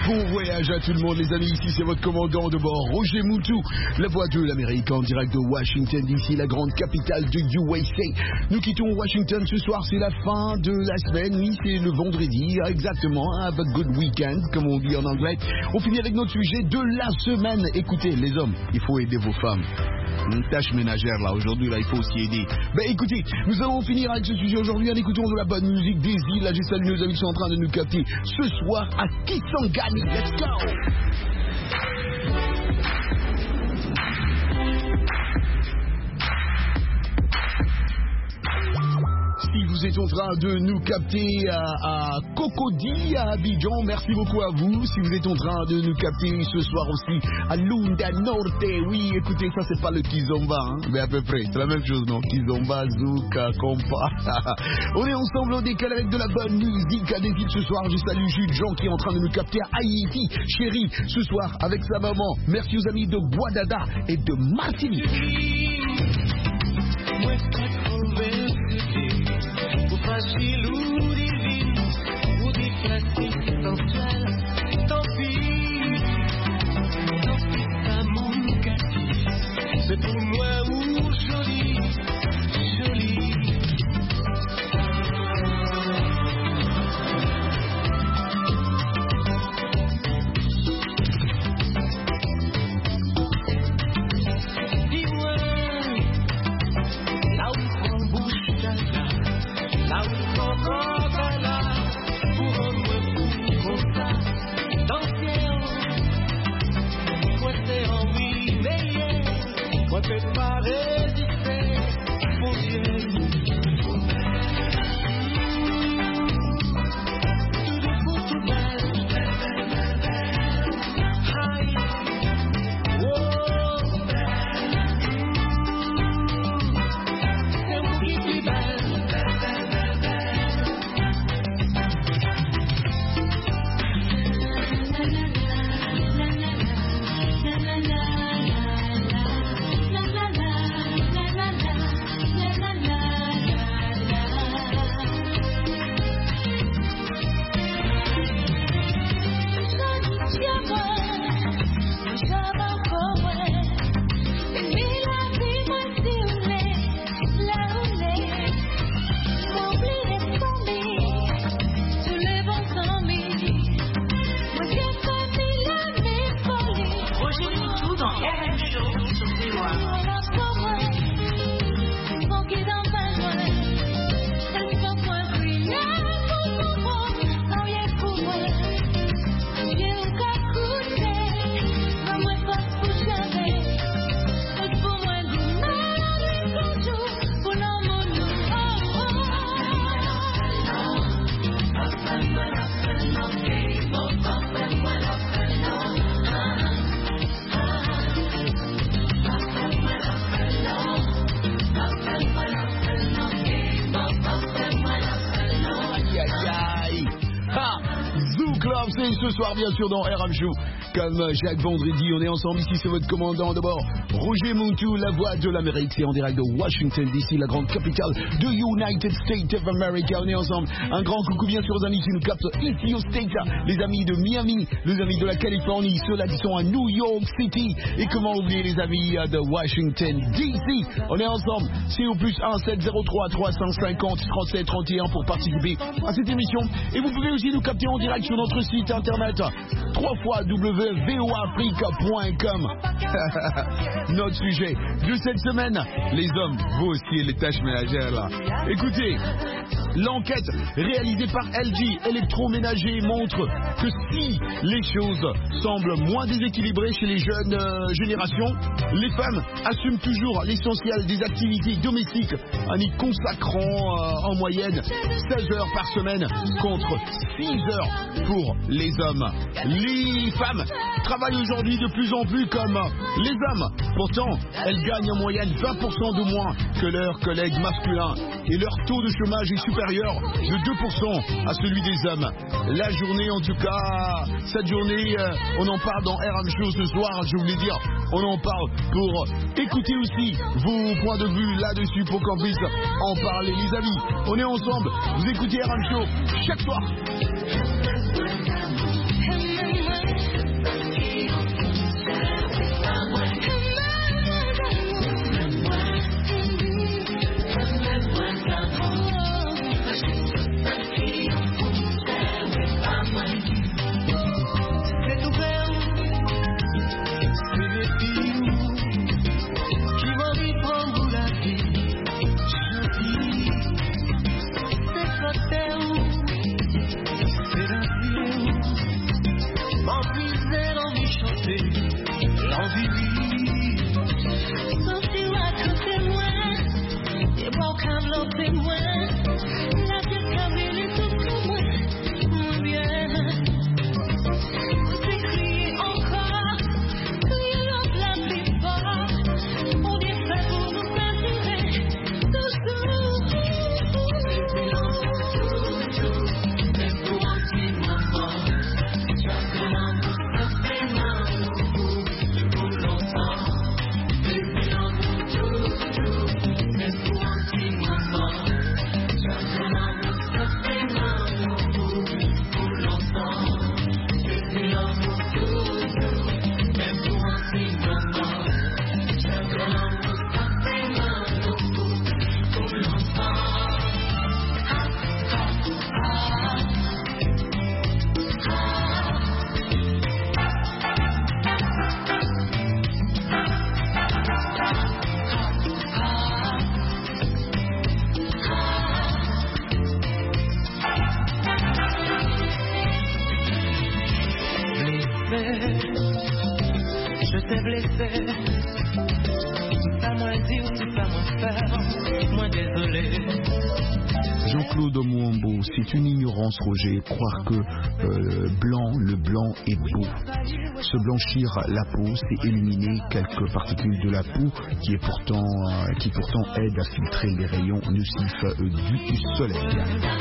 Bon voyage à tout le monde les amis, ici c'est votre commandant de bord, Roger Moutou, la voix de l'Amérique en direct de Washington DC, la grande capitale de USA. Nous quittons Washington ce soir, c'est la fin de la semaine, oui c'est le vendredi, exactement, have a good weekend comme on dit en anglais. On finit avec notre sujet de la semaine. Écoutez les hommes, il faut aider vos femmes. Une tâche ménagère là, aujourd'hui là il faut aussi aider. Ben écoutez, nous allons finir avec ce sujet aujourd'hui en écoutant de la bonne musique des îles. Là j'ai salué nos amis qui sont en train de nous capter ce soir à Kisangani. Let's go! Si vous êtes en train de nous capter à Cocody, à Abidjan, merci beaucoup à vous. Si vous êtes en train de nous capter ce soir aussi à Lunda Norte, oui, écoutez, ça c'est pas le Kizomba, hein, mais à peu près, c'est la même chose, non? Kizomba, Zouk, Compa. On est ensemble au décalé avec de la bonne musique à des filles ce soir. Je salue Jules Jean qui est en train de nous capter à Haïti, chérie, ce soir avec sa maman. Merci aux amis de Guadada et de Martinique. Facile ou divine, ou des classiques essentiels, tant pis, ça mon quartier, c'est pour moi ou joli, joli. Dis-moi, là où prend bouche d'Allah, là où encore là, pour un peu comme ça, dans le ciel, moi c'est envie meilleur, moi c'est pas résister, mon Dieu. Ce soir bien sûr dans RM Show, comme chaque vendredi, on est ensemble ici, c'est votre commandant de bord, Roger Moutou, la voix de l'Amérique, c'est en direct de Washington DC, la grande capitale de United States of America. On est ensemble, un grand coucou bien sûr aux amis qui nous captent ici aux States, les amis de Miami, les amis de la Californie, ceux-là qui sont à New York City, et comment oublier les amis de Washington DC. On est ensemble, c'est au plus 1 703 350 37 31 pour participer à cette émission, et vous pouvez aussi nous capter en direct sur notre site internet www.voafrica.com. Notre sujet de cette semaine, les hommes, vous aussi et les tâches ménagères là. Écoutez, l'enquête réalisée par LG Électroménager montre que si les choses semblent moins déséquilibrées chez les jeunes générations, les femmes assument toujours l'essentiel des activités domestiques en y consacrant en moyenne 16 heures par semaine contre 6 heures pour les hommes. Les femmes travaillent aujourd'hui de plus en plus comme les hommes. Pourtant, elles gagnent en moyenne 20% de moins que leurs collègues masculins. Et leur taux de chômage est supérieur de 2% à celui des hommes. La journée, en tout cas, cette journée, on en parle dans RM Show ce soir. Je voulais dire, on en parle pour écouter aussi vos points de vue là-dessus pour qu'on puisse en parler. Les amis, on est ensemble. Vous écoutez RM Show chaque soir. monter, l'envie vive. Sortir à côté moi, et bon comme l'autre moi, la tête cabine est tout pour moi, mon bien. C'est crier encore, crier l'autre la plus fort, on est fait pour nous attirer, toujours. Même pour un petit moment, chacun a nous fait mal pour longtemps. Baby, on nous toujours. Même pour un petit moment, chacun a nous fait mal pour longtemps. Baby, on nous toujours. Même pour un petit moment, chacun a nous fait mal pour longtemps. Je t'ai blessé, pas moins dire, pas moins faire, moi désolé. Jean-Claude Mouambo, c'est une ignorance, Roger, croire que le blanc est beau. Se blanchir la peau, c'est éliminer quelques particules de la peau qui pourtant aident à filtrer les rayons nocifs du soleil.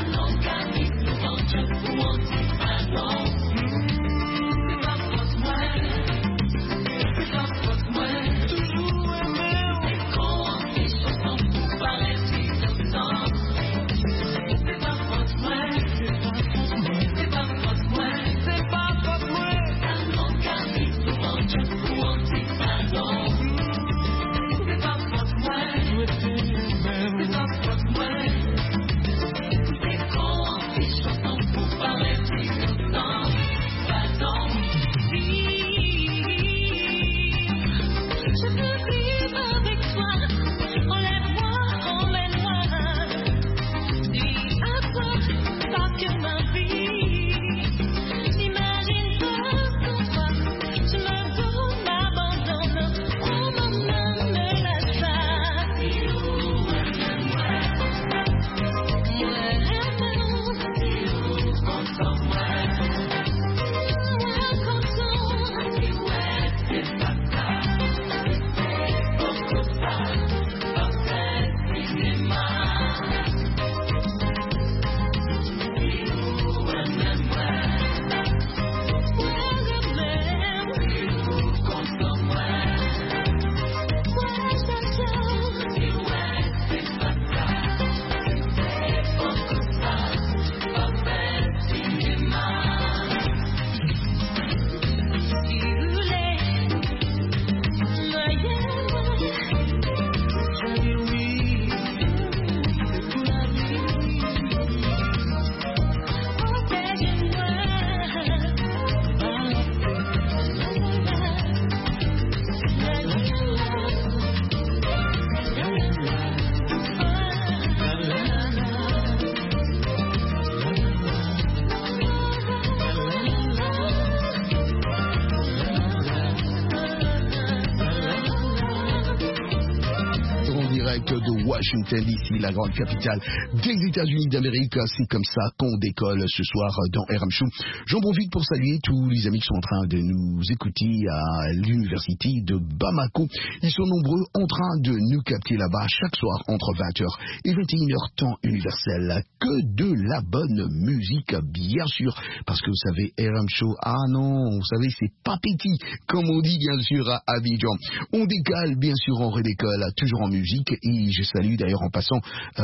De Washington DC, la grande capitale des États-Unis d'Amérique. C'est comme ça qu'on décolle ce soir dans RM Show. J'en profite pour saluer tous les amis qui sont en train de nous écouter à l'université de Bamako. Ils sont nombreux en train de nous capter là-bas chaque soir entre 20h et 21h temps universel. Que de la bonne musique, bien sûr, parce que vous savez, RM Show, ah non, vous savez, c'est pas petit, comme on dit bien sûr à Abidjan. On décale, bien sûr, on redécolle, toujours en musique. Et je salue d'ailleurs en passant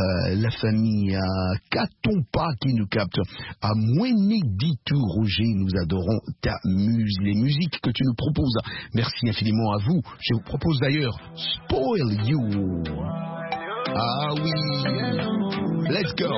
la famille Katompa qui nous capte. À Mouénéditou, Roger, nous adorons les musiques que tu nous proposes. Merci infiniment à vous. Je vous propose d'ailleurs Spoil You. Ah oui, let's go.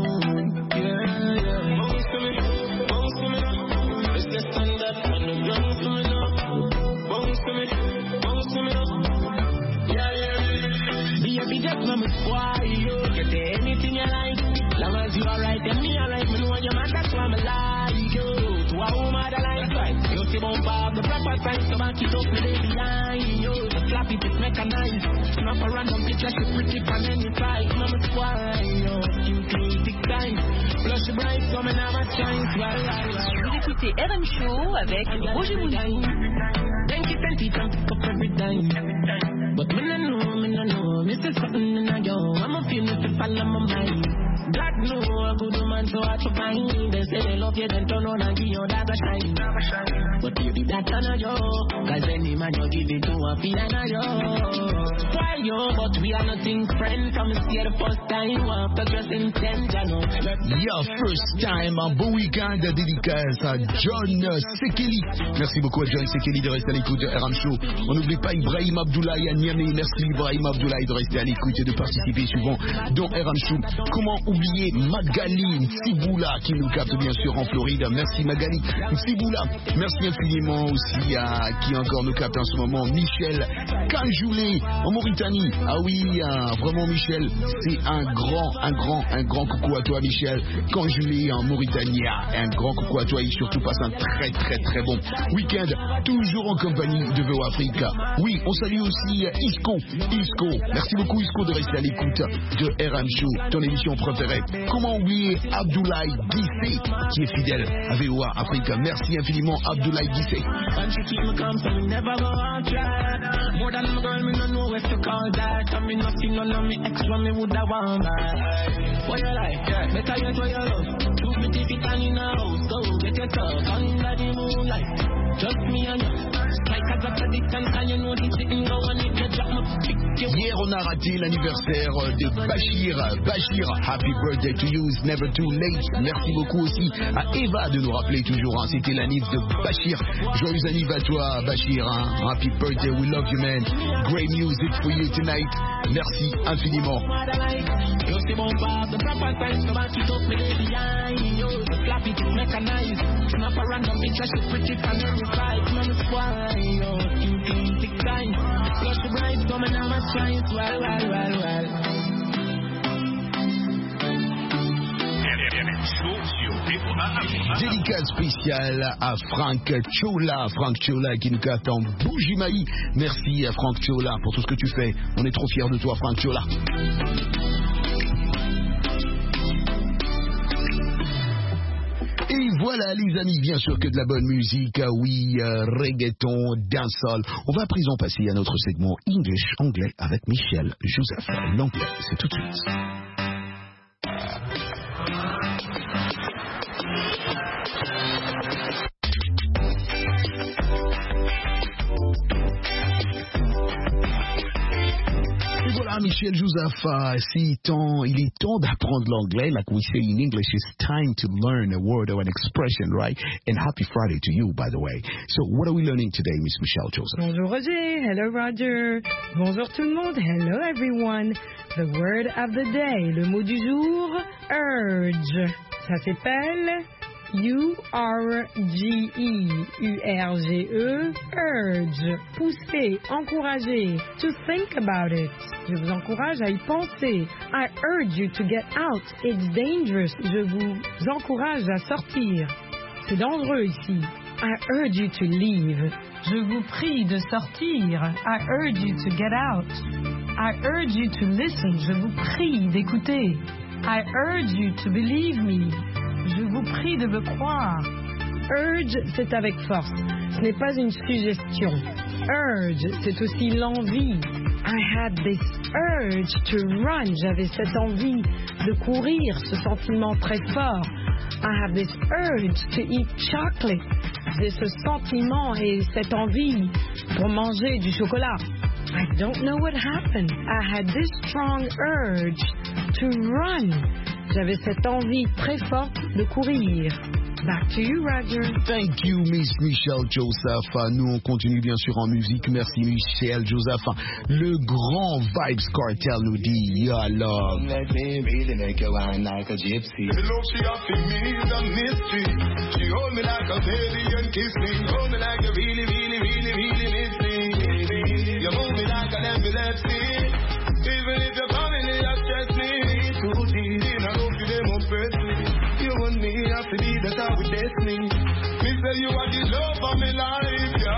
Anything you like, long as you alright, and me alright, me know you man, that's why I'm like you. To a woman that like right, you see bump up the proper size, so back it up, me lay behind. Yo, the flap it, it's mechanized. Not a random picture, she pretty from any side. Mama swine, yo, skin clean, thick time. Blush bright, so me never shine. Vous écoutez RM Show avec Roger Mounzou. Thank you, pick up every time. But me no know, me say something in a yo. I'm a feel me to fall on my mind. Black no, a good man so hard to find. They say they love you, then turn on and give you that shine. But baby, that's not yo. Cause any man you give it to a feel and a yo. Why yo, but we are nothing friends. Come and see the first time, after just intent, you know. Yeah, first time, un beau week-end dédicace à John Sekeli. Merci beaucoup à John Sekeli de rester à l'écoute de RM Show. On n'oublie pas Ibrahim Abdoulaye à Niamey. Merci Ibrahim Abdoulaye de rester à l'écoute et de participer souvent dans RM Show. Comment oublier Magali Siboula qui nous capte bien sûr en Floride. Merci Magali Siboula. Merci infiniment aussi à qui encore nous capte en ce moment, Michel Kanjoulé en Mauritanie. Ah oui, vraiment Michel, c'est un grand coucou à toi Michel Kanjoulé en Mauritanie. Un grand coucou à toi et surtout passe un très bon week-end toujours en compagnie de VO Africa. Oui, on salue aussi Isco. Merci beaucoup Isco de rester à l'écoute de RM Show, ton émission préférée. Comment oublier Abdoulaye Guissé qui est fidèle à VOA Africa. Merci infiniment Abdoulaye Guissé. Hier on a raté l'anniversaire de Bachir, happy birthday to you, it's never too late. Merci beaucoup aussi à Eva de nous rappeler toujours, c'était l'anniv de Bachir. Joyeux anniv à toi Bachir, happy birthday, we love you man. Great music for you tonight. Merci infiniment. Dédicace spéciale à Frank Chola qui nous capte en Bougimaï. Merci à Frank Chola pour tout ce que tu fais. On est trop fiers de toi Frank Chola. Et voilà les amis, bien sûr que de la bonne musique, oui, reggaeton, dancehall. On va à présent passer à notre segment English, anglais avec Michel Joseph. L'anglais, c'est tout de suite. Michel Joseph, il est temps d'apprendre l'anglais. Like we say in English, it's time to learn a word or an expression, right? And happy Friday to you, by the way. So, what are we learning today, Miss Michelle Joseph? Bonjour Roger, hello Roger. Bonjour tout le monde, hello everyone. The word of the day, le mot du jour, urge. Ça s'appelle U-R-G-E, urge, pousser, encourager, to think about it. Je vous encourage à y penser. I urge you to get out, it's dangerous. Je vous encourage à sortir. C'est dangereux ici. I urge you to leave. Je vous prie de sortir. I urge you to get out. I urge you to listen. Je vous prie d'écouter. I urge you to believe me. Je vous prie de me croire. Urge, c'est avec force. Ce n'est pas une suggestion. Urge, c'est aussi l'envie. I had this urge to run. J'avais cette envie de courir, ce sentiment très fort. I have this urge to eat chocolate. J'ai ce sentiment et cette envie pour manger du chocolat. I don't know what happened. I had this strong urge to run. J'avais cette envie très forte de courir. Back to you, Roger. Thank you, Miss Michelle Joseph. Nous, on continue bien sûr en musique. Merci, Michelle Joseph. Le grand Vibes Cartel nous dit, Your love. Let me really make you wine like a gypsy. The love she offered me is a mystery. She hold me like a baby and kiss me. Hold me like you really, really, really, really miss me. You move me like an epilepsy. Even if your family has stressed me. Too deep in a love you, they won't press me. You and me have to be that I with destiny. Me say you are the love of my life. Girl, me have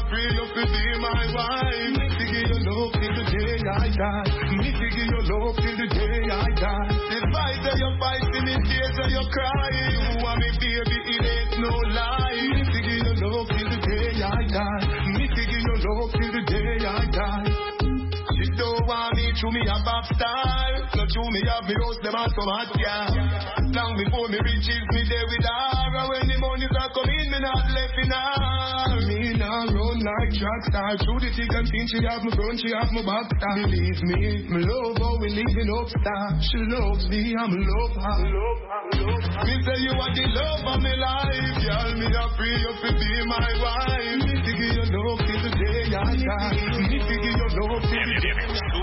free you to be my wife. Me to give you love till the day I die. Me to give you love till the day I die. The fight that you fight, the tears that you cry. You want me baby, it ain't no lie. Me to give you love till the day I die. Me to give you love till the day I die. She don't want me to me a pop star. Not to me have me house them and some hot girl. Long before me riches me there with her. And when the money start coming, me not left in her. Me now run like track star. Through the thick and thin, she have me front, she have me back star. Believe me, me love how we living up star. She loves me, I'm love her. Me say you are the love of my life. Girl, me a free you to be my wife. Me to give you love till the day I die. Me to give you love till the day I die.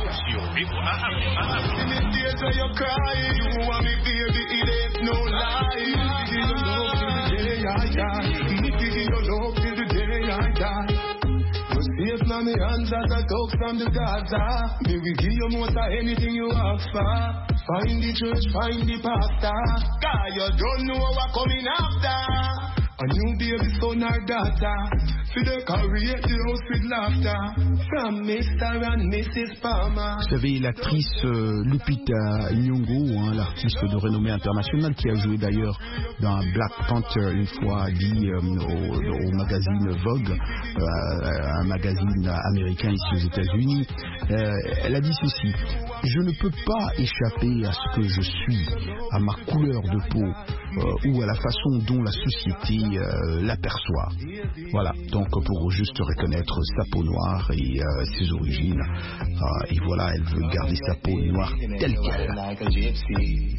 In the days when you cry, you want me baby, it ain't no lie. Me to give you love till the day I die. Me to give you love till the day I die. You safe now me hands as I talk from the Gaza. Me will give you more than anything you ask for. Find the church, find the pastor. God, you don't know what coming after. A new baby son or daughter. For the career, the house with laughter. From Mr. and Mrs. Palmer. Vous savez, l'actrice Lupita Nyong'o, hein, l'artiste de renommée internationale qui a joué d'ailleurs dans Black Panther une fois dit au magazine Vogue, un magazine américain ici aux États-Unis, elle a dit ceci: je ne peux pas échapper à ce que je suis, à ma couleur de peau ou à la façon dont la société l'aperçoit. Voilà, donc pour juste reconnaître sa peau noire et ses origines, et voilà, elle veut garder sa peau noire telle qu'elle.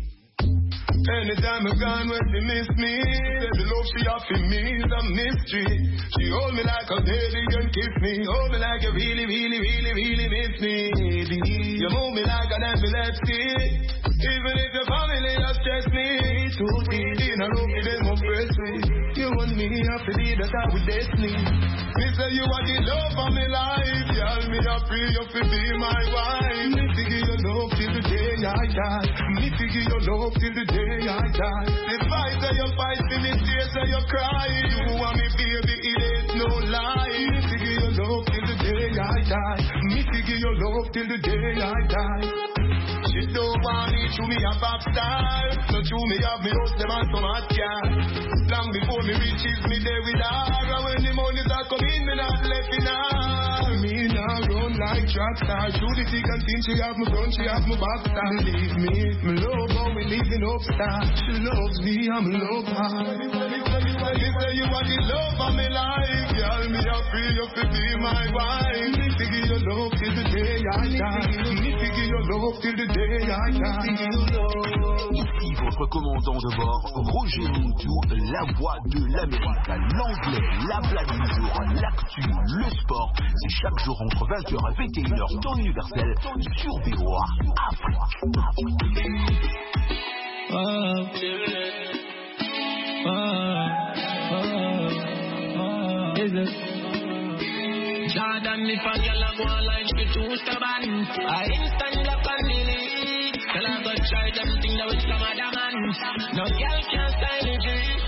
Anytime I'm gone when she miss me, the love she offering me is a mystery. She hold me like a baby and kiss me, hold me like you really, really, really, really miss me. You move me like an epilepsy, even if your family has stressed me too deep. In a room, you didn't press me. You and me have to be that I with destiny. Me say you are the love of my life, girl. Me a free you to be my wife. Me to give you love till the day I die. Me to give you love till the day I die. The fight that you fight, the tears that you cry. You want me baby, it ain't no lie. Me to give you love till the day I die. Me to give you love till the day I die. She don't want me to me a pop star. So to me have me house them and some hot girl. Long before me reaches me there with her. And when the money start coming, me not left in her. Me now run like track star. Through the thick and thin, she have me front, she have me back star. Believe me, me love how we living up star. She loves me, I'm love her. Me say you are the love of my life. Girl, me a free you to be my wife. Me to give you love till the day I die. Me to give you love till the day I die. Ici votre commandant de bord, Roger Montou, la voix de l'Amérique, l'anglais, la blague du jour, l'actu, le sport. C'est chaque jour entre 20h et 21h temps universel sur VOA Afrique. Jordan, if a girl a go online, she too stubborn. I instant block and delete. Tell her go try them things that with some other man. No girl can style it.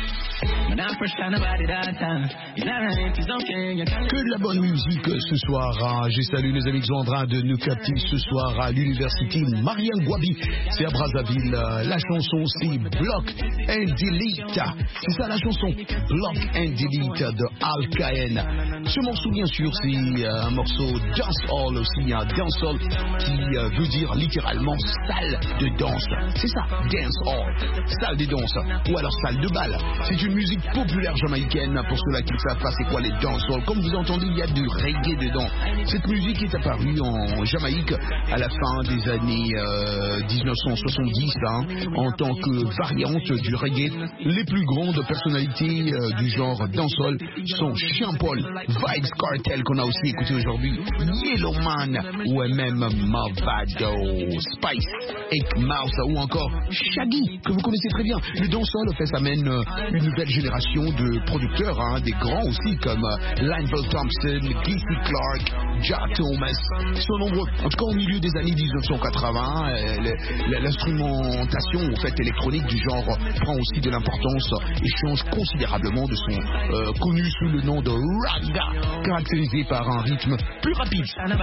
Que de la bonne musique ce soir. J'ai salué les amis qui sont en train de nous capter ce soir à l'université Mariam Gwabi. C'est à Brazzaville. La chanson c'est Block and Delete. C'est ça la chanson, Block and Delete de Al Caen. Ce morceau bien sûr c'est un morceau dancehall aussi, un dancehall qui veut dire littéralement salle de danse. C'est ça, dancehall, salle de danse ou alors salle de bal. C'est une musique populaire jamaïcaine. Pour ceux-là qui ne savent pas c'est quoi les dancehall, comme vous entendez il y a du reggae dedans. Cette musique est apparue en Jamaïque à la fin des années 1970 en tant que variante du reggae. Les plus grandes personnalités du genre dancehall sont Sean Paul, Vybz Kartel qu'on a aussi écouté aujourd'hui, Yellowman ou même Mavado, Spice, Eight Mouse ou encore Shaggy que vous connaissez très bien. Le dancehall en fait ça mène une nouvelle génération génération de producteurs, hein, des grands aussi comme Lionel Thompson, Keith Clark, Jack Thomas, ils sont nombreux. En tout cas, au milieu des années 1980, l'instrumentation en fait électronique du genre prend aussi de l'importance et change considérablement de son connu sous le nom de Ragga, caractérisé par un rythme plus rapide.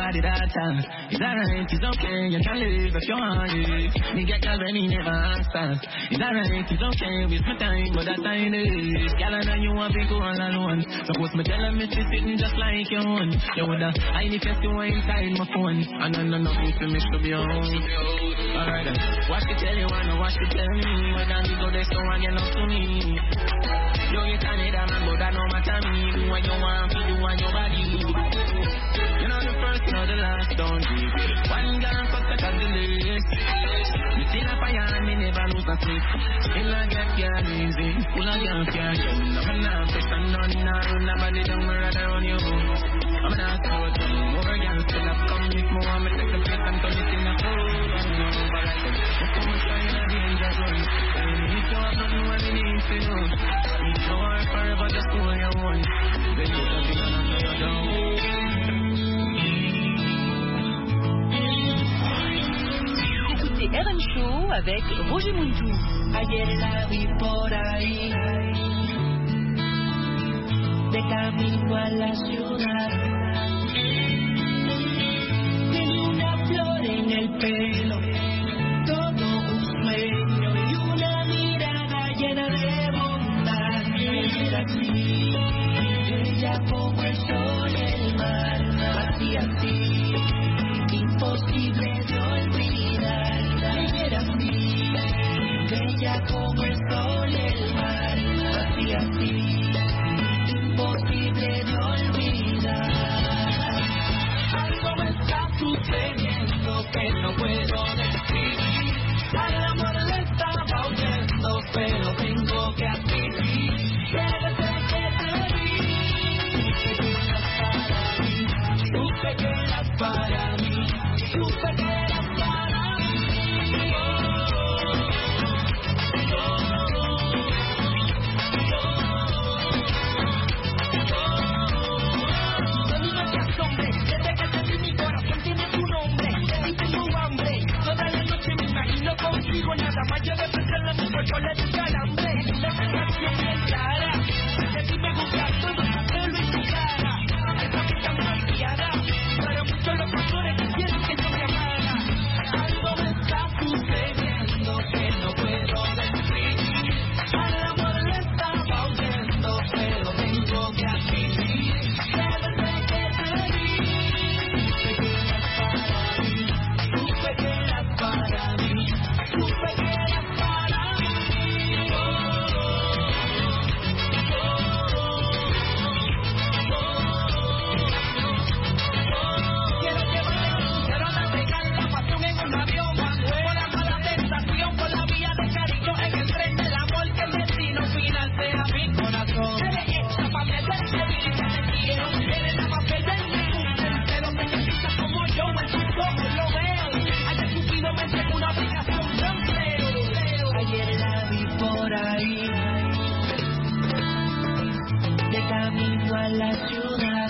Alright, watch it tell you, wanna watch it tell me. When I go there, so I get up to me. You get on it, man, but that no matter me. Do what you want, do what your body. You know the first, know the last, don't leave. One gun, cut the cut the list. You see the fire, and me never lose a sleep. Still I get can't easy, full of young can't get. I'm not fish and none, nobody don't rather on you. I'm not so more young, still I've come with more. I'm take a place and turn it in a hole. Écoutez RM Show avec Roger Muntou. Ayer la vi por ahí, de camino a la ciudad. Tiene una flor en el pelo, todo un sueño y una mirada llena de bondad. Era así, ella como el sol, el mar, así así, imposible de olvidar. Era así, bella como el sol, el mar, así así, imposible de olvidar. Algo me está sucediendo que no puedo describir. Al amor le estaba huyendo, pero tengo que admitir que desde que te vi, supe que eras para mí, supe que eras para mí. Desde que te vi mi corazón tiene tu nombre, y tengo hambre. Toda la noche me imagino contigo, nada más yo de pensarlo en mi cuerpo le doy calambre. La sensación bien clara, de ti me gusta todo, hacerlo en tu cara. Esa vida malcriada, para muchos los pastores quisieron que yo me amara. Algo me está sucediendo que no puedo describir. Al amor le estaba huyendo, pero tengo que admitir que desde que te vi, supe que eras para mí, supe que eras para mí. Quiero navegar la pasión en un avión, por la mala tentación, por la vía de cariño, en el tren del amor, que el destino final sea mi corazón. Eres hecha pa' meterse y te quiero, eres la más bella en mi mundo, pero te necesitas como yo, en tus ojos lo veo. Ayer Cupido me entregó una aplicación de empleo. Ayer la vi por ahí, de camino a la ciudad.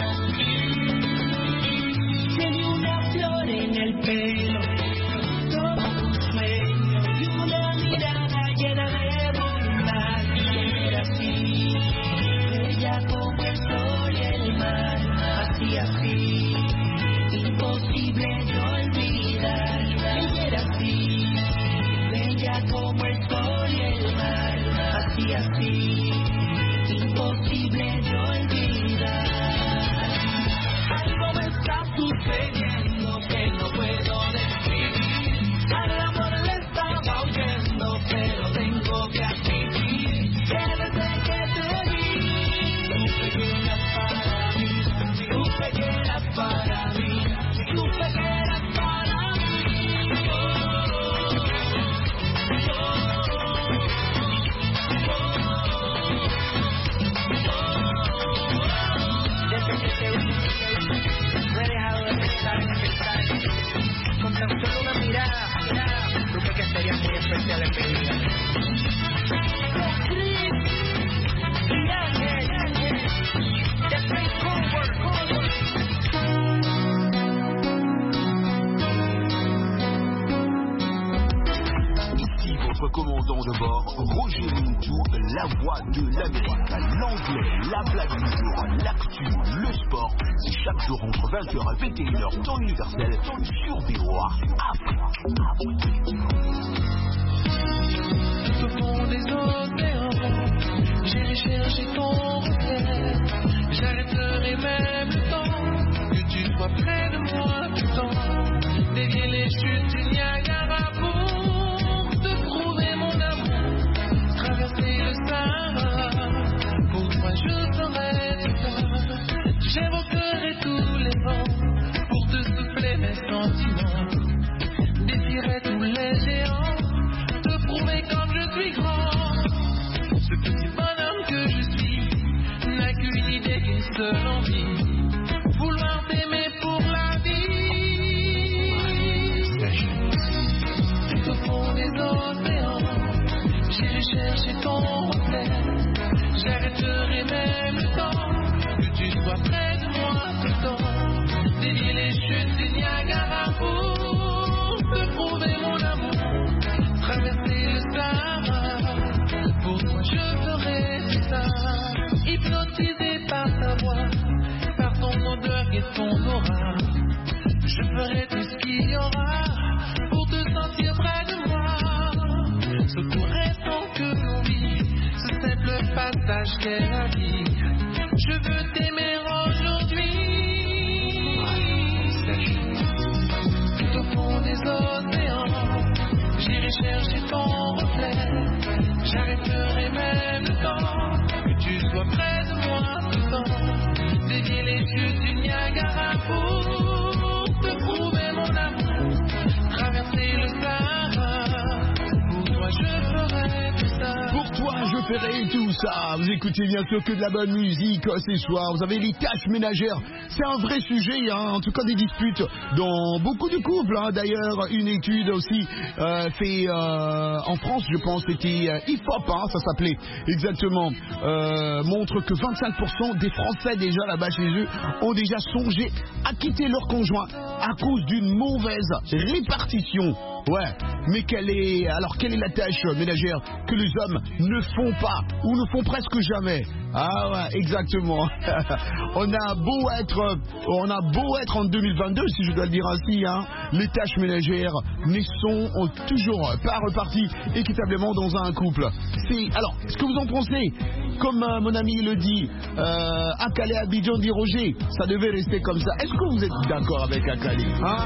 Tiene una flor en el pelo, todo un sueño y una mirada llena de bondad. Era así, bella como el sol y el mar, así así, imposible de olvidar. Era así, bella como el sol y el mar, así así, imposible de olvidar. Algo me está sucediendo que no puedo describir. Al amor le estaba huyendo, pero tengo que admitir que desde que te vi, supe que eras para mí, supe que eras para commandant de bord, Roger Muntou, la voix de l'Amérique. L'anglais, la blague du jour, l'actu, le sport. C'est chaque jour entre 20h et 21h, temps universel, sur VOA Afrique. Au fond des océans, j'irai chercher ton reflet. J'arrêterai même le temps que tu sois près de moi tout le temps. Dévier les chutes du Niagara pour te prouver mon amour. Traverser le Sahara, pour toi je ferai tout ça. J'évoquerai tous les vents pour te souffler mes sentiments. Défierai tous les géants, te prouver comme je suis grand. Ce petit bonhomme que je suis n'a qu'une idée, qu'une seule envie, vouloir t'aimer pour la vie. Tout au fond des océans, j'irai chercher ton reflet. J'arrêterai même le temps que tu sois près de moi tout le temps. Dévier les chutes du Niagara pour te prouver mon amour. Traverser le Sahara, pour toi je ferai tout ça. Hypnotisé par ta voix, par ton odeur et ton aura, je ferai tout ce qu'il y aura pour te sentir près de moi. Ce court instant que l'on vit, ce simple passage qu'est la vie, je veux t'aimer aujourd'hui. Tout au fond des océans, j'irai chercher ton reflet. J'arrêterai même le temps que tu sois près de moi tout le temps. Dévier les chutes du Niagara pour te prouver mon amour. Traverser le Sahara, pour toi je ferai tout ça. Pour toi, je ferai tout ça. Vous écoutez bien sûr que de la bonne musique ce soir. Vous avez les tâches ménagères. C'est un vrai sujet, hein. En tout cas des disputes dans beaucoup de couples. Hein. D'ailleurs, une étude aussi fait en France, je pense, c'était IFOP, hein, ça s'appelait exactement, montre que 25% des Français déjà là-bas chez eux ont déjà songé à quitter leur conjoint à cause d'une mauvaise répartition. Ouais, mais quelle est la tâche ménagère que les hommes ne font pas ou ne font presque jamais? Ah ouais, exactement. On a beau être en 2022, si je dois le dire ainsi, hein, les tâches ménagères ne sont toujours pas reparties équitablement dans un couple. Alors, ce que vous en pensez, comme mon ami le dit, Akale Abidjan dit Roger, ça devait rester comme ça. Est-ce que vous êtes d'accord avec Akale, hein?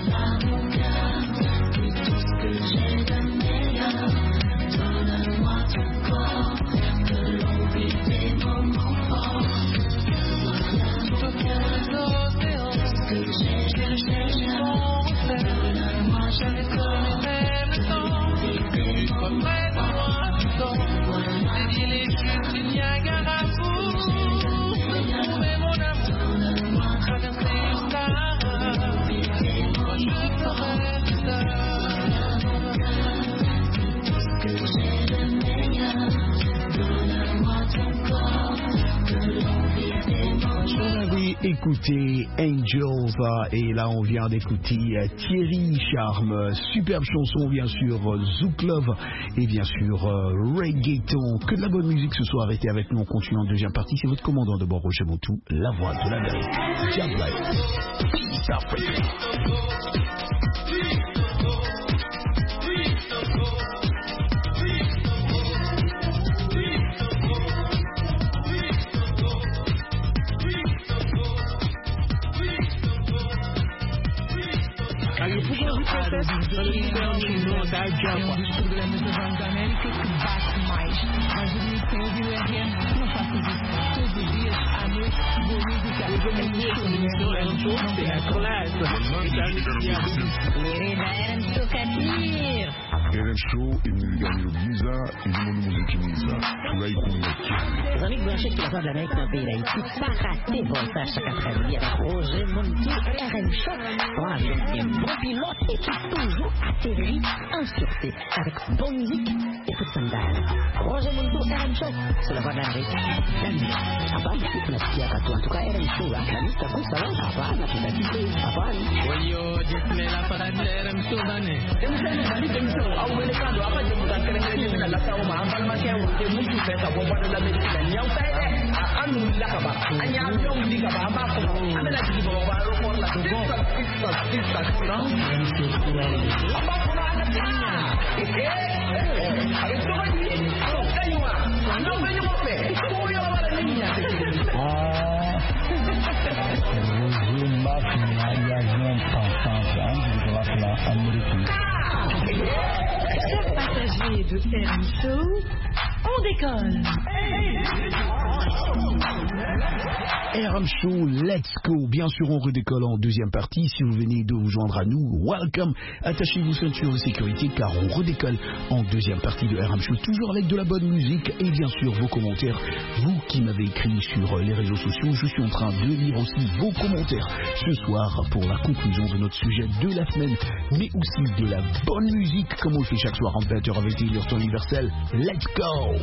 Que j'ai de meilleur, donne-moi ton corps, que l'on vive des moments forts. Tout au fond des océans, que j'ai de meilleur, donne-moi j'arrêterai même le temps que tu sois près de moi tout le temps. Dévier les chutes du Niagara pour trouver mon amour. Traverser le Sahara, moi je ferai tout ça. On avait écouté Angels et là on vient d'écouter Thierry Charme, superbe chanson bien sûr, Zouk Love et bien sûr Reggaeton. Que de la bonne musique ce soir, arrêtez avec nous, on continue en deuxième partie. C'est votre commandant de bord Roger Muntou, la voix de l'Amérique. Jam Life, East Africa. Eren Show, Emile Gagnon Giza, et du monde musique Giza. Soleil Kounek. Les amis branchés qui la voix de l'Amérique dans le pays d'Haïti, pas rater voltage chaque après-midi avec Roger Muntou, RM Show. On a un bon pilote et qui toujours atterri en sûreté avec bonne musique et toute sandale. Roger Muntou, RM Show, c'est la voix de l'Amérique. La musique. Avant, c'est la petite à toi. En tout cas, RM Show, la planète, ça coûte ça va. Avant, la petite à avant. Yo, dis-moi la parade de RM Show, Chers passagers de RM Show, on décolle. RM Show, let's go. Bien sûr, on redécolle en deuxième partie. Si vous venez de vous joindre à nous, welcome. Attachez vos ceintures de sécurité car on redécolle en deuxième partie de RM Show. Toujours avec de la bonne musique et bien sûr vos commentaires. Vous qui m'avez écrit sur les réseaux sociaux, je suis en train de lire aussi vos commentaires ce soir pour la conclusion de notre sujet de la semaine, mais aussi de la bonne musique comme on le fait chaque soir en 20h avec Taylor Temps Universel. Let's go.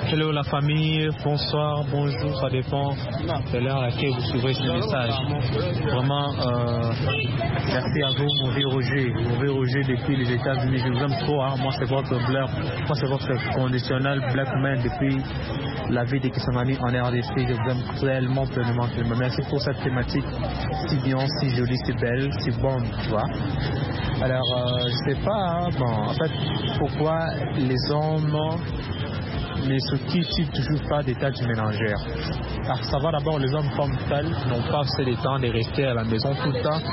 Hello la famille, bonsoir, bonjour, ça dépend de l'heure à laquelle vous suivrez ce message. Vraiment, merci à vous, mon vieux Roger depuis les États-Unis. Je vous aime trop, hein. Moi c'est votre Black, moi c'est votre conditionnel Black Man depuis la vie des Kisangani en RDC. Je vous aime tellement, pleinement. Merci pour cette thématique si bien, si jolie, si belle, si bonne, tu vois. Alors, je sais pas, hein, bon, en fait, pourquoi les hommes ne s'occupent toujours pas des tâches ménagères. À savoir d'abord, les hommes comme tels n'ont pas assez de temps de rester à la maison tout le temps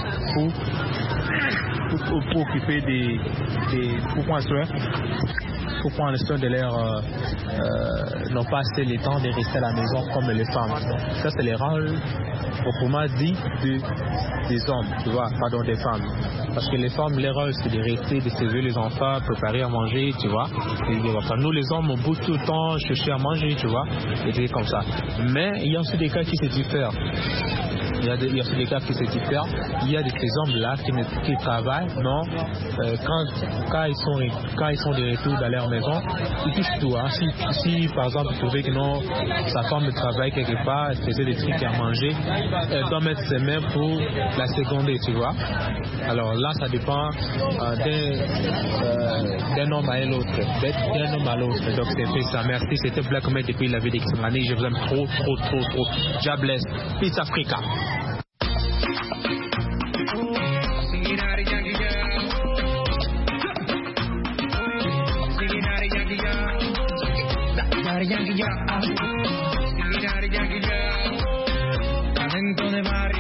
pour occuper pour prendre soin de leur n'ont pas assez le temps de rester à la maison comme les femmes. Ça c'est les rôles proprement dit des hommes, tu vois, pardon, des femmes. Parce que les femmes, leur rôle c'est de rester, de servir les enfants, préparer à manger, tu vois. Et nous les hommes on bouge tout le temps, chercher à manger, tu vois, et c'est comme ça. Mais il y a aussi des cas qui se diffèrent. Il y a aussi des cas qui se diffèrent. Il y a ces hommes-là qui travaillent, non, quand ils sont de retour dans leur maison, ils touchent tout. Hein. Si par exemple vous trouvez que non, sa femme travaille quelque part, elle faisait des trucs à manger, elle doit mettre ses mains pour la seconder, tu vois. Alors là, ça dépend d'un homme à l'autre, d'un homme à l'autre. Donc c'est fait ça. Merci, c'était Black Man depuis la vie des Kisangani. Je vous aime trop. God bless. Peace Africa. Talento de barrio.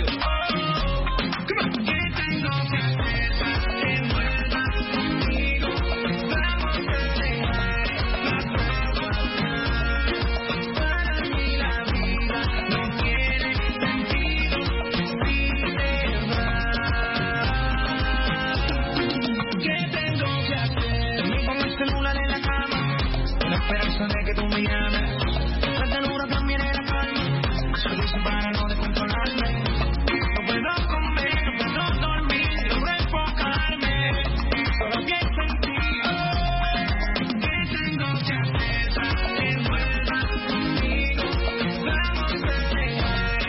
De que tú me llames, la ternura también era calma, solo para no descontrolarme. No puedo comer, no puedo dormir, logro enfocarme, solo pienso en ti. ¿Qué tengo que hacer para que vuelvas conmigo? Vamos a dejar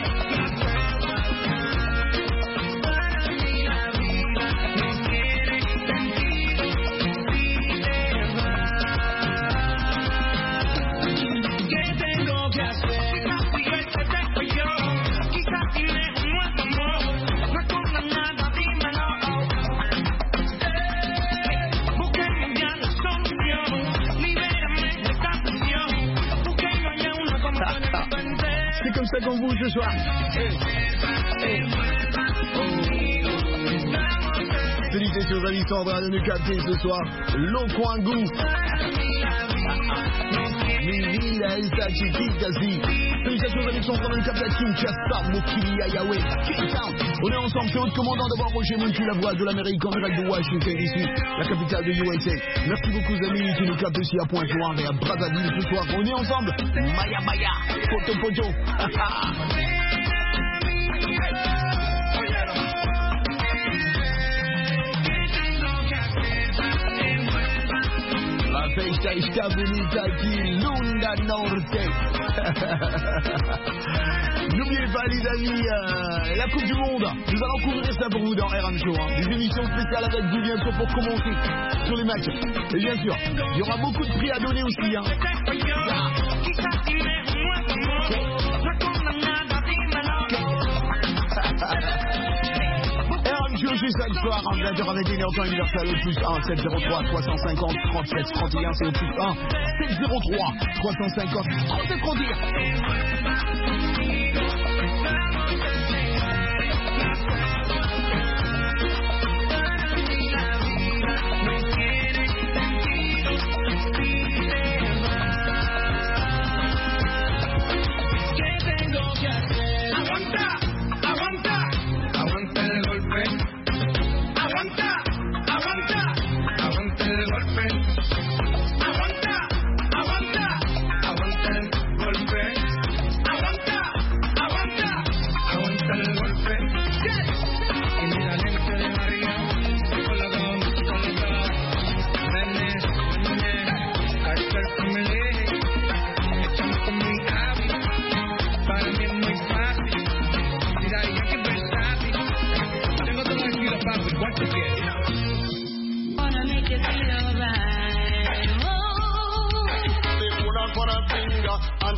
para mí la vida no tiene sentido si te vas. C'est comme ça qu'on bouge ce soir. Félicitations aux Alexandra de nous capter ce soir. Lokwangu. Mivila Elsa Chiquita, si. Félicitations aux Alexandra de nous capter Kinshasa, Mokili, Ayawe, Cape Town. On est ensemble, c'est votre commandant d'avoir Roger Montu, la voix de l'Amérique en direct de Washington DC, la capitale de USA. Merci beaucoup amis qui nous captent aussi à Pointe-Noire et à Brazzaville ce soir. On est ensemble. Maya Maya, Poto. La festa está bonita aquí, Lunda Norte. N'oubliez pas les amis, la Coupe du Monde, nous allons couvrir ça pour vous dans RM Show. Hein. Des émissions spéciales avec vous bien sûr pour commencer sur les matchs. Et bien sûr, il y aura beaucoup de prix à donner aussi. Hein. RM Show c'est chaque soir en 20h avec une heure temps universel au plus 1 703 350 37 31, c'est au plus 1 703 350 37 31.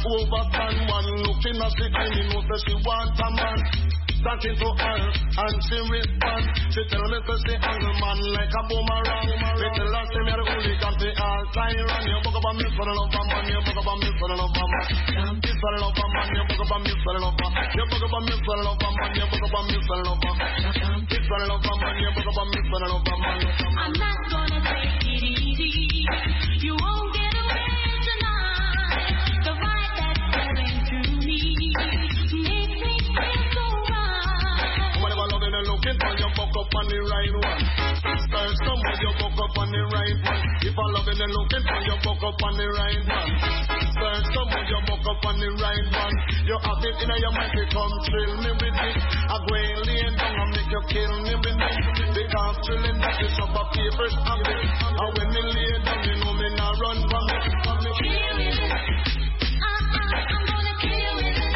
overstand one. Looking at the eye, me know that she want a man. Talking to her, and she respond. She tell me that she handle man like a boomerang. Me tell her say me the only got the all time run. You book up on me for the love of man. You book up on me for the love of man. This for the love of man. You book up on me for the love of man. You book up on me for the love of man. You book up on me for the love of man. This for the love of man. You book up on me for the love of man. I'm not gonna take it easy. You won't get away tonight. The vibe that's going through me makes me feel so right. Whenever loving and looking for you, buck up on the right one. Search somewhere, you buck up on the right one. If I'm loving and looking for you, buck up on the right one. Search somewhere, you buck up on the right one. You have it in your mind, you come thrill me with it. I go and lay down and make you kill me with it. Because thrilling that is up a paper's habit. And when me lay down, you know me not run from it. Kill with it. I'm gonna kill with it.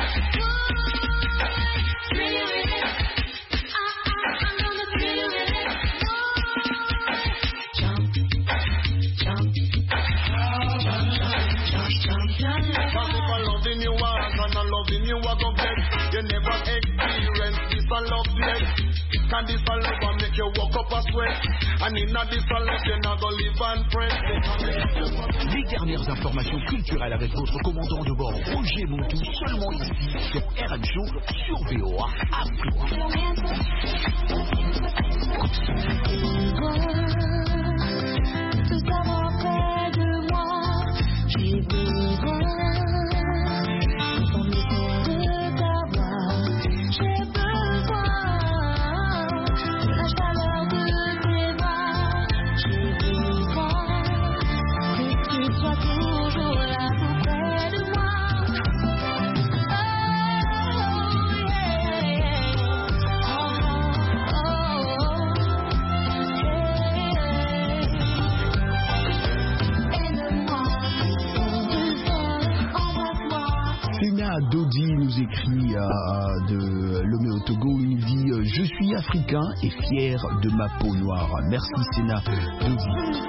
Thrill with it. I'm gonna thrill with it. Jump, jump, jump, jump, jump, jump. Cause if I'm loving you once and I'm loving you I go get. You never experience this a love yet. Can this a love and make you walk up a sweat. And in a this a love you not go live and pray. Les dernières informations culturelles avec votre commandant de bord Roger Montou, seulement ici sur RM Show sur VOA Afrique. Tout savoir près de moi, j'ai besoin. Sans mystère de t'avoir, j'ai besoin. De la chaleur de tes bras, j'ai besoin. Que tu sois toujours là tout près de moi. Dodi nous écrit de Lomé au Togo, il nous dit je suis africain et fier de ma peau noire. Merci Sénat Dodi.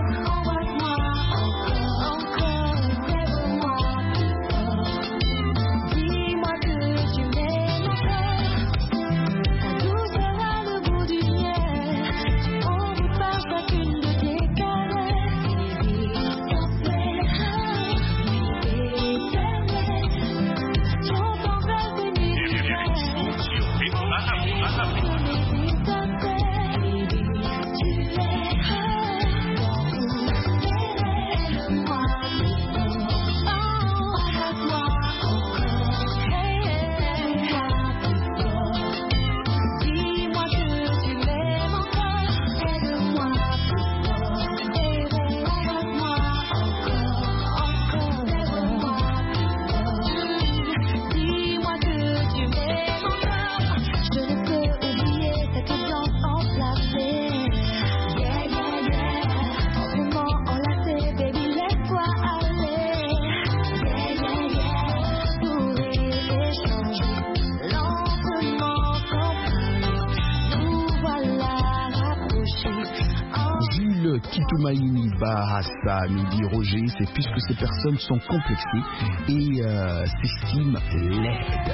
Kitumaini Bahasa, nous dit Roger, c'est puisque ces personnes sont complexées et s'estiment laides.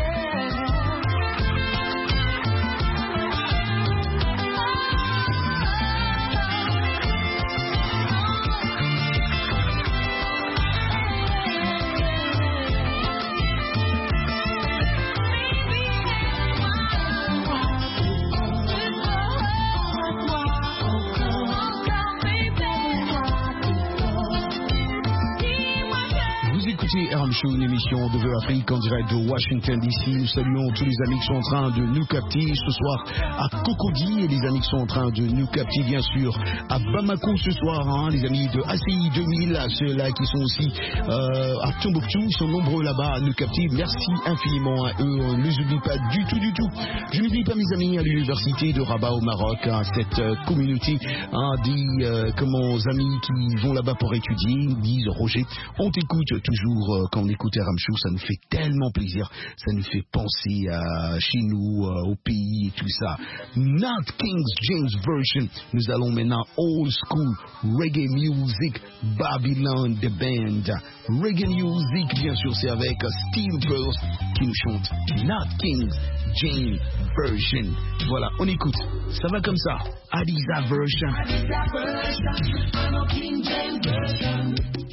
RM Show, une émission de VOA Afrique en direct de Washington DC. Nous saluons tous les amis qui sont en train de nous capter ce soir à Cocody et les amis qui sont en train de nous capter bien sûr à Bamako ce soir, les amis de ACI 2000, ceux-là qui sont aussi à Tombouctou, ils sont nombreux là-bas à nous capter. Merci infiniment à eux, on ne les oublie pas du tout. Je n'oublie pas mes amis à l'université de Rabat au Maroc, cette communauté des amis qui vont là-bas pour étudier. Ils disent Roger, on t'écoute toujours toujours, quand on écoute RM Show, ça nous fait tellement plaisir. Ça nous fait penser à chez nous, au pays et tout ça. Not King James Version. Nous allons maintenant old school reggae music, Babylon the Band. Reggae music, bien sûr, c'est avec Steel Pulse qui nous chante Not King James Version. Voilà, on écoute. Ça va comme ça. Adiza Version. Adiza Version. Not King James Version.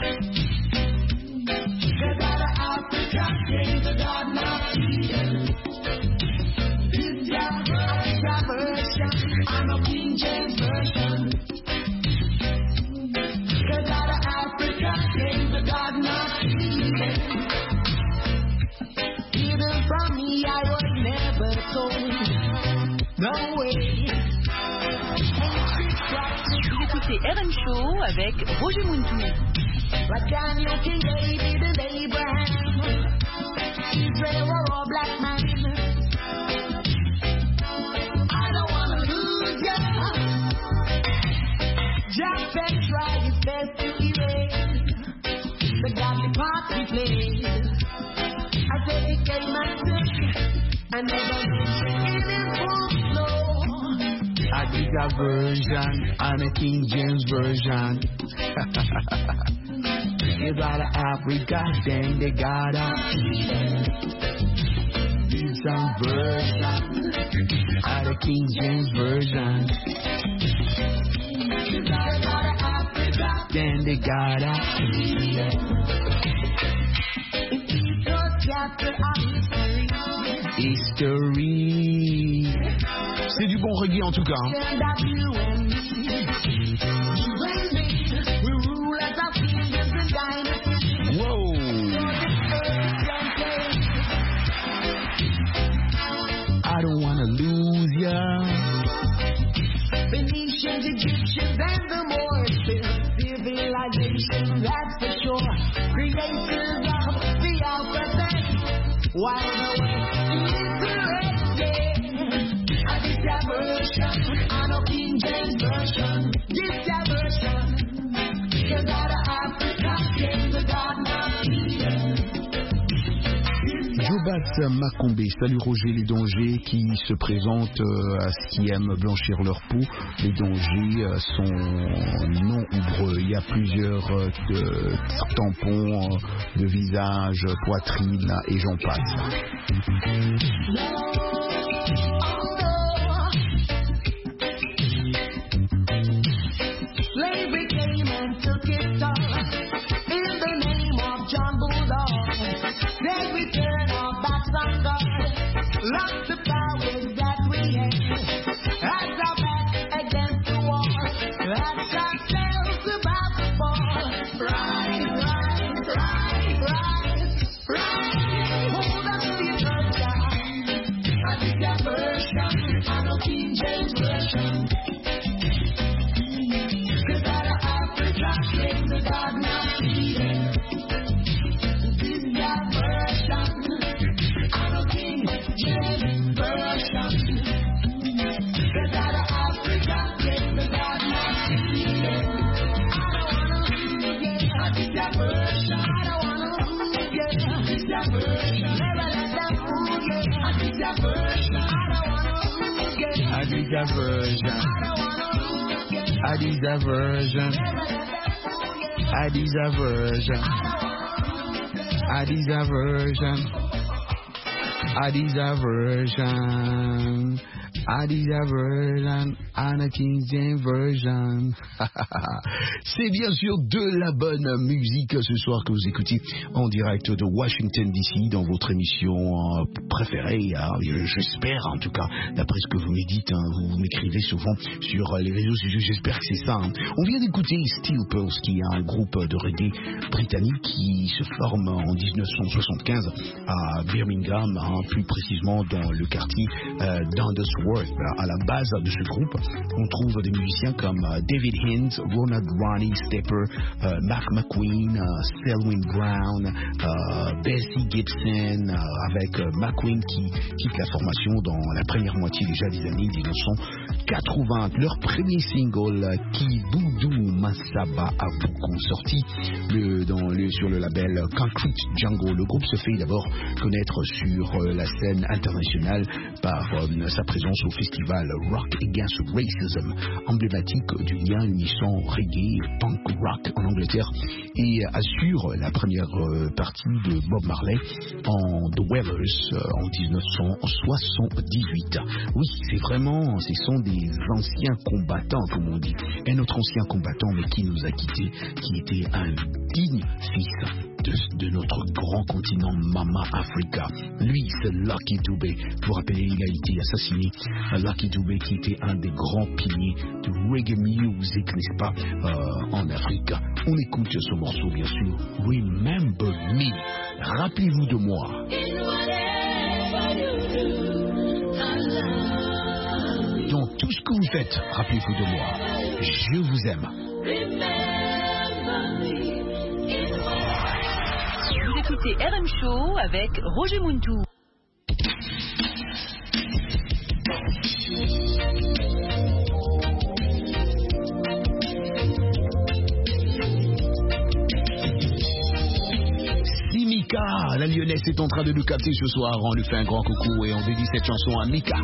Cause out of Africa came the God not Eden. This Adiza Version. I'm a King James Version. Cause out of Africa came the God not Eden. Hidden from me, I was never told. No way. Vous écoutez RM Show avec Roger Muntou. Like Daniel, King David and Abraham, Israel were all black men. I don't wanna lose ya. Jack Ben tried his best to erase the godly part he played. I said he came and took and never mentioned in his full flow. Adiza Version and a King James Version. It's out of Africa, then they got a some version out of King James Version. It's out of Africa, then they got a history. C'est du bon reggae en tout cas. Wow. I don't wanna lose ya. Phoenicians, Egyptians, and the Moors built civilization, that's for sure. Creators of the alphabet, while the West is corrected. Adiza Version, I know King James Version. Adiza Version, cause out of Africa came the God not Eden. Jobat Makombe, salut Roger, les dangers qui se présentent à ce qui aiment blanchir leur peau. Les dangers sont nombreux. Il y a plusieurs tampons de visage, poitrine et j'en passe. Slavery came and took it all in the name of John Bulldog. Then we turn our backs on God, lost the powers that we had. As our back against the wall, that's ourselves about to fall. Rise, rise, rise, rise, rise. Hold up the version. Adiza Version, I know King James Version. Cause out of Africa came the God not Eden. Adiza Version, I know King James Version. Cause out of Africa came the God not Eden. I don't wanna lose ya. Adiza Version, I don't wanna lose ya. Adiza Version, never let them fool ya. Adiza Version, I don't wanna lose ya. Adiza Version, I don't wanna lose ya. Adiza Version, Adiza Version, Adiza Version, Adiza Version, Adiza Version, Anna King James Version. C'est bien sûr de la bonne musique ce soir que vous écoutez en direct de Washington DC dans votre émission préférée. J'espère en tout cas, d'après ce que vous me dites, vous m'écrivez souvent sur les réseaux sociaux, j'espère que c'est ça. On vient d'écouter Steel Pulse, qui est un groupe de reggae britannique qui se forme en 1975 à Birmingham, plus précisément dans le quartier d'Undersworth. À la base de ce groupe, on trouve des musiciens comme David Hines, Ronald Ronnie Stepper, Mark McQueen, Selwyn Brown, Bessie Gibson, avec McQueen qui quitte la formation dans la première moitié déjà des années 1980. 80. Leur premier single, Kiboudou Masaba, a beaucoup sorti sur le label Concrete Jungle. Le groupe se fait d'abord connaître sur la scène internationale par sa présence au festival Rock Against Racism, emblématique du lien unissant reggae, punk rock en Angleterre, et assure la première partie de Bob Marley en The Wailers en 1978. Oui, ce sont des anciens combattants, comme on dit. Un autre ancien combattant, mais qui nous a quittés, qui était un digne fils de notre grand continent Mama Africa. Lui, c'est Lucky Dubé. Pour rappeler, il a été assassiné. Lucky Dubé, qui était un des grands piliers du reggae music, n'est-ce pas, en Afrique. On écoute ce morceau, bien sûr. Remember Me. Rappelez-vous de moi. Dans tout ce que vous faites, rappelez-vous de moi. Je vous aime. Vous écoutez RM Show avec Roger Muntou. Mika, la Lyonnaise est en train de nous capter ce soir. On lui fait un grand coucou et on dédie cette chanson à Mika.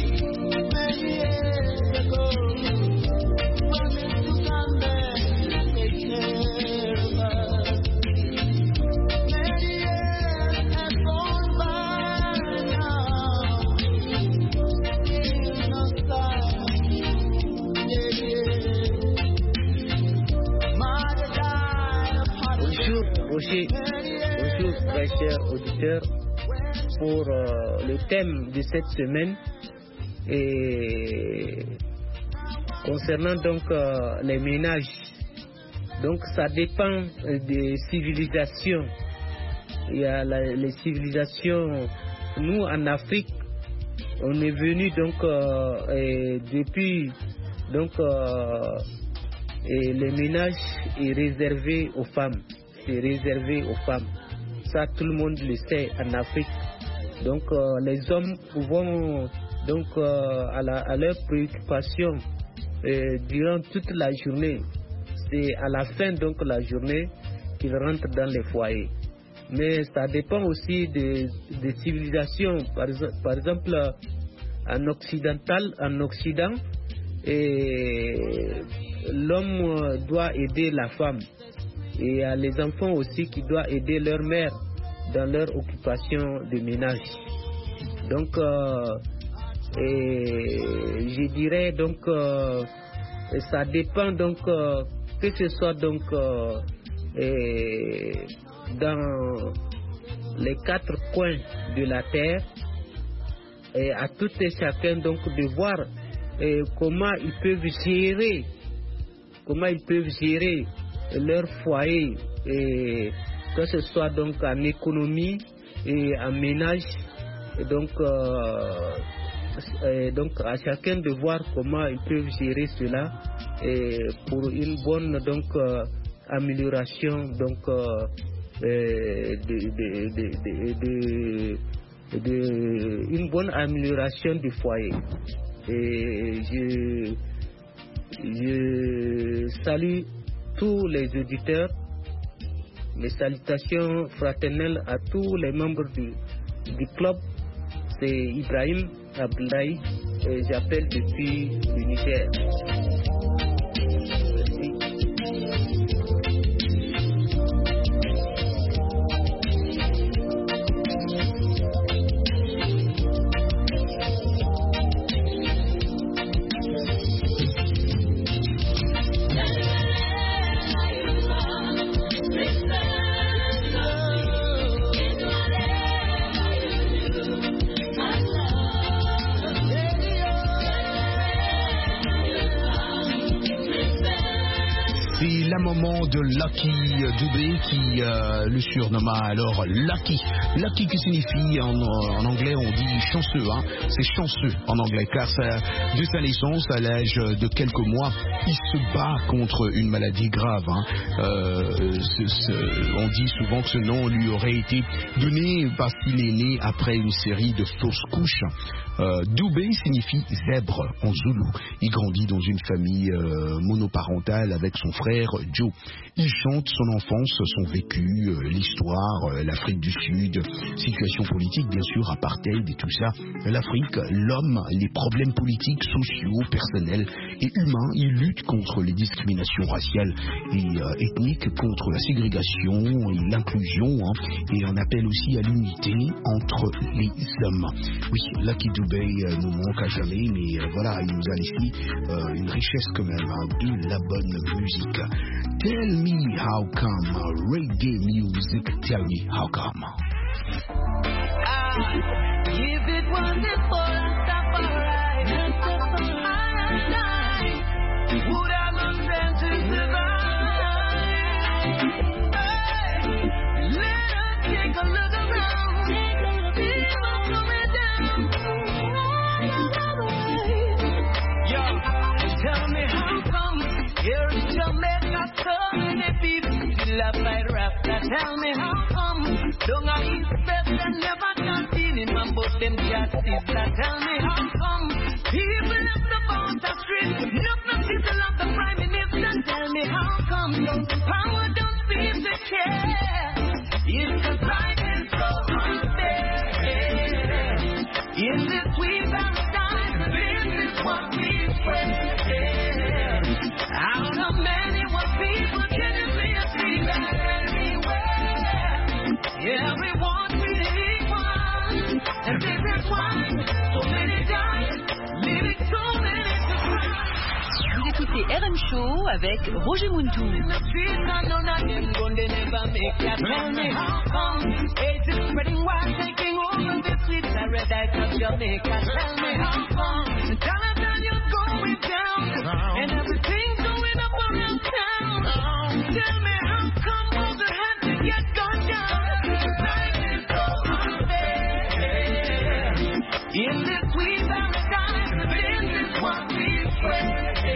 Bonjour très chers auditeurs, pour le thème de cette semaine et concernant donc les ménages. Donc ça dépend des civilisations. Il y a les civilisations. Nous en Afrique, on est venu donc depuis donc et les ménages est réservé aux femmes. C'est réservé aux femmes. Ça, tout le monde le sait en Afrique. Donc, les hommes vont donc à leur préoccupation durant toute la journée. C'est à la fin donc la journée qu'ils rentrent dans les foyers. Mais ça dépend aussi des civilisations. Par exemple, en Occident, l'homme doit aider la femme. Et il y a les enfants aussi qui doivent aider leur mère dans leur occupation de ménage. Donc, je dirais donc, ça dépend donc, que ce soit donc dans les 4 coins de la terre, et à tout et chacun donc de voir comment ils peuvent gérer leur foyer, et que ce soit donc en économie et en ménage, et donc à chacun de voir comment ils peuvent gérer cela, et pour une bonne donc amélioration donc une bonne amélioration du foyer. Et je salue tous les auditeurs, mes salutations fraternelles à tous les membres du club. C'est Ibrahim Abdoulaye et j'appelle depuis le Niger. De Lucky Dubé qui le surnomma alors Lucky. Lucky qui signifie en anglais, on dit chanceux, hein. C'est chanceux en anglais car de sa naissance à l'âge de quelques mois, il se bat contre une maladie grave. Hein. On dit souvent que ce nom lui aurait été donné parce qu'il est né après une série de fausses couches. Dubé signifie zèbre en zoulou. Il grandit dans une famille monoparentale avec son frère Joe. Il chante son enfance, son vécu, l'histoire, l'Afrique du Sud, situation politique bien sûr, apartheid et tout ça. L'Afrique, l'homme, les problèmes politiques, sociaux, personnels et humains. Il lutte contre les discriminations raciales et ethniques, contre la ségrégation et l'inclusion, hein, et on appelle aussi à l'unité entre les hommes. Oui, Lucky Dubé nous manque à jamais, mais voilà, il nous a laissé une richesse quand même, hein, de la bonne musique. Tell me how come, reggae music, tell me how come. If it wasn't for Rastafari, would I not stand to survive? Let us take a look around, people coming down. Yo, tell me how come here in Jamaica so many people still have fight Rasta? Tell me how come don't I expect them never can feel him about them justice? Tell me how come people left the border street, look the people of the Prime Minister. Tell me how come those power don't seem to care? It's the life is so unfair. In this sweet paradise, this is what we pray. Out of many what people can you see a thing that everywhere. Everyone really equal, and this is why so many die, leaving so many to cry. Vous écoutez RM Show avec Roger Muntou. Tell me how come AIDS is spreading wide, taking over the streets of paradise of Jamaica. Tell me how come Jonathan you're going down, and everything's going up around town. Tell me how come all the had to get gone down. Life is so unfair. In this sweet paradise, this is what we pray.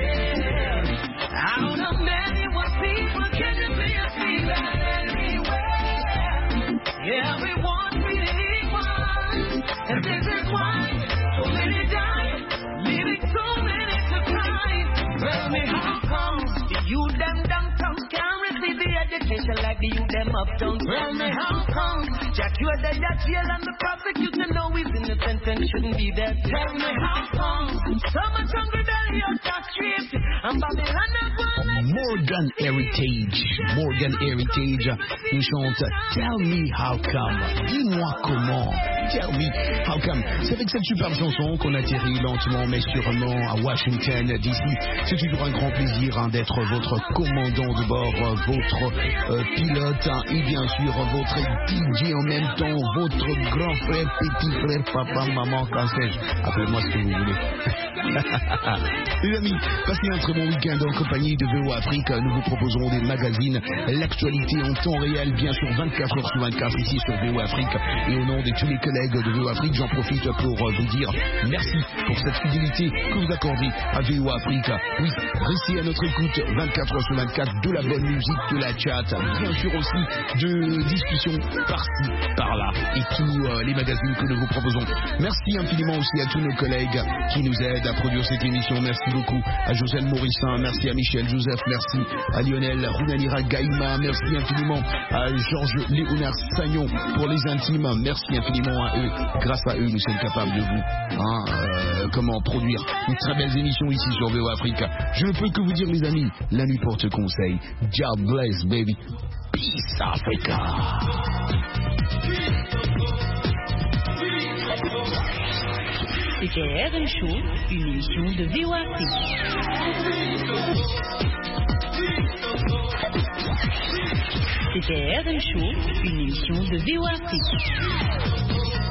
Out of many what people can you see a thing that everywhere. Everyone really equal, and this is why so many die, leaving so many to cry. Tell me how come the youth them downtown can't receive the education like the youth them uptown? Tell me how come Jack you're the jail and the prosecutor know he's innocent and shouldn't be there? Tell me how come so much hungry belly on the street and Babylon is one like Morgan Heritage nous chante Tell Me How Come, dis-moi comment. Tell Me How Come. C'est avec cette superbe chanson qu'on atterrit lentement mais sûrement à Washington DC. C'est toujours un grand plaisir hein, d'être votre commandant de bord, votre pilote hein, et bien sûr votre DJ en même temps, votre grand frère, petit frère, papa, maman, quand sais-je. Appelez-moi ce que vous voulez. Les amis, passez un très bon week-end en compagnie de VO Afrique. Nous vous proposons des magazines, l'actualité en temps réel, bien sûr 24 heures sur 24 ici sur VO Afrique. Et au nom de tous les collègues de VO Afrique, j'en profite pour vous dire merci pour cette fidélité que vous accordez à VO Afrique. Oui, restez à notre écoute 24 heures sur 24, de la bonne musique, de la chat, bien sûr aussi de discussions par-ci, par-là et tous les magazines que nous vous proposons. Merci infiniment aussi à tous nos collègues qui nous aident à produire cette émission. Merci beaucoup à Josène Morissin, merci à Michel Joseph, merci à Lionel Runanira Gaïma, merci infiniment à Georges Léonard Sagnon pour les intimes, merci infiniment à eux. Grâce à eux, nous sommes capables de vous comment produire une très belle émission ici sur VO Afrique. Je ne peux que vous dire les amis, la nuit porte conseil. God bless baby. Peace Africa. C'était RM Show, une émission de VO Afrique. C'était RM Show, une émission de VO Afrique.